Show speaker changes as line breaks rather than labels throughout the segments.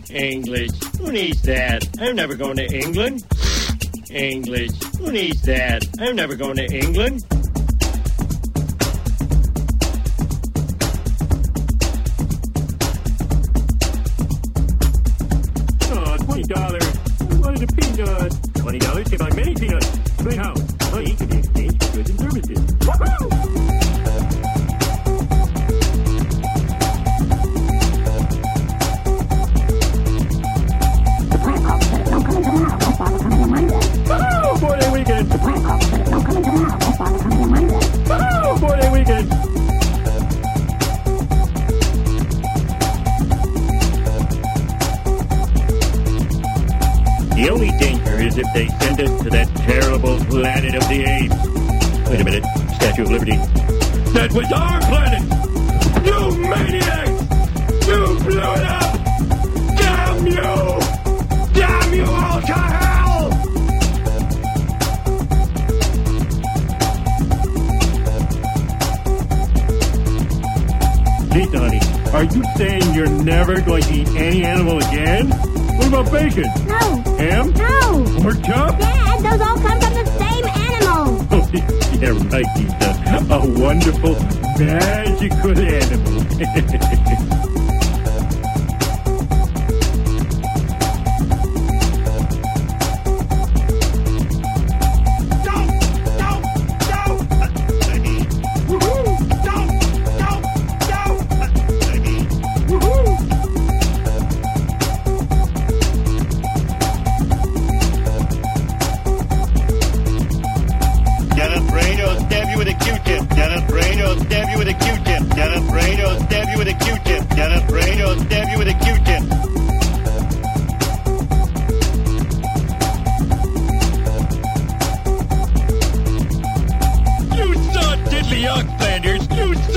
English. Who needs that? I'm never going to England. English. Who needs that? I'm never going to England.
Oh, $20. I wanted a peanut. $20 can buy many peanuts. But how? Money can be exchanged for goods and services. Woohoo! The only danger is if they send us to that terrible planet of the apes. Wait a minute. Statue of Liberty. That was our planet! You maniacs! You blew it up! Damn you! Damn you all to hell! Gee, Donnie, are you saying you're never going to eat any animal again? What about bacon?
No.
Ham?
No.
Pork chop?
Dad, those all come from the same animal.
Oh, yeah, right, Lisa. A wonderful, magical animal.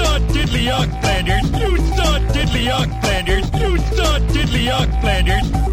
You saw Diddley Ock Flanders.